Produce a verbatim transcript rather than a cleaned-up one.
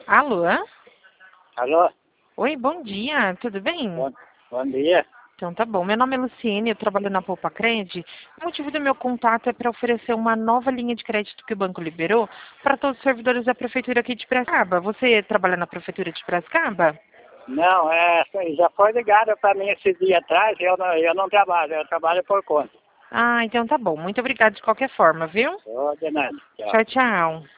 Alô? Alô? Oi, bom dia, tudo bem? Bom, bom dia. Então tá bom. Meu nome é Luciene, eu trabalho na Poupa Cred. O motivo do meu contato é para oferecer uma nova linha de crédito que o banco liberou para todos os servidores da prefeitura aqui de Piracicaba. Você trabalha na prefeitura de Piracicaba? Não, é, já foi ligado para mim esse dia atrás, eu não, eu não trabalho, eu trabalho por conta. Ah, então tá bom. Muito obrigada de qualquer forma, viu? Ô, de nada. Tchau. Tchau, tchau.